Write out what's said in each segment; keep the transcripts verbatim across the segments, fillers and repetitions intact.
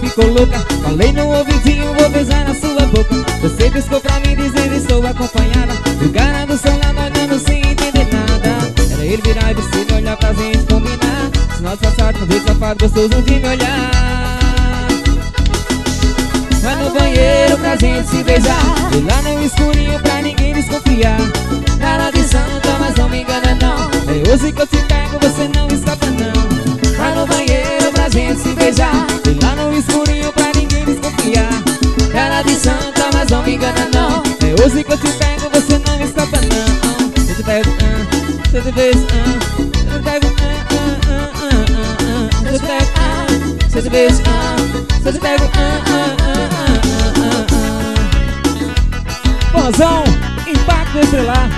ficou louca. Falei no ouvidinho, vou beijar na sua boca. Você piscou pra mim dizendo estou acompanhada. E o cara do seu lado olhando sem entender nada. Era ele virar e você me olhar pra gente combinar. Sinal disfarçado, com jeito safado, gostoso de me olhar. Vai no banheiro pra gente se beijar. E lá no escurinho pra ninguém desconfiar. Cara de santa, mas não me engana não. É hoje que eu te pego, você não escapa não. Vai no banheiro pra gente se beijar. E lá no escurinho pra ninguém desconfiar. Cara de santa, mas não me engana não. É hoje que eu te pego, você não escapa não. Eu te pego, ah, eu te beijo, ah. Eu te pego, ah, ah, ah, ah, ah, ah. Eu te pego, ah, eu te beijo, ah. Eu te pego, ah, ah, ah, ah, ah, ah. Forrozão, Impacto Estelar.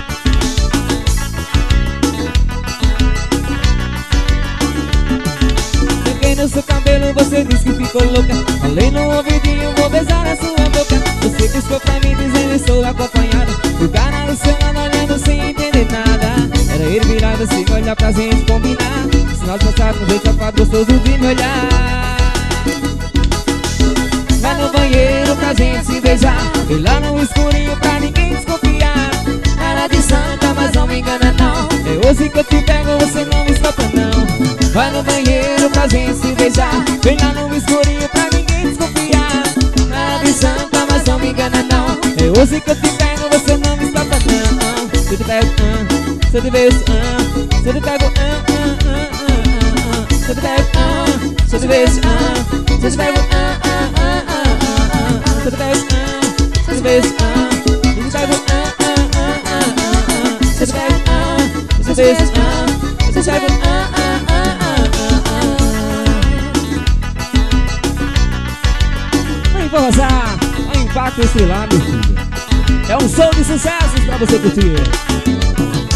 Peguei no seu cabelo, você disse que ficou louca. Falei no ouvidinho, vou beijar a sua boca. Você piscou pra mim dizendo estou acompanhada. O cara do seu lado olhando sem entender nada. Era ele virado assim, olhar pra gente combinar. Sinal de passado, com jeito safado, gostoso de me olhar. Vai no banheiro pra gente se beijar. E lá no escurinho pra ninguém desconfiar. Cara de santa, mas não me engana não. É hoje que eu te pego, você não me escapa não. Vai no banheiro pra gente se beijar. Vem lá no escurinho pra ninguém desconfiar. Cara de santa, mas não me engana não. É hoje que eu te pego, você não me escapa não. Se eu te pego, ah, se eu te beijo, ah. Se eu te pego, ah, ah, ah, ah, ah. Se eu te pego, ah, se eu te beijo, ah. Se eu te pego, ah, ah, ah, ah. Se eu te pego, ah, se eu te beijo, ah. Se eu te pego, ah, ah, ah, ah, ah. Se eu te pego, ah, se eu te beijo, ah. Se eu te pego, ah, ah, ah, ah, ah. Vem forrozar, é o Impacto Estelar, meu filho. É um som de sucessos pra você curtir.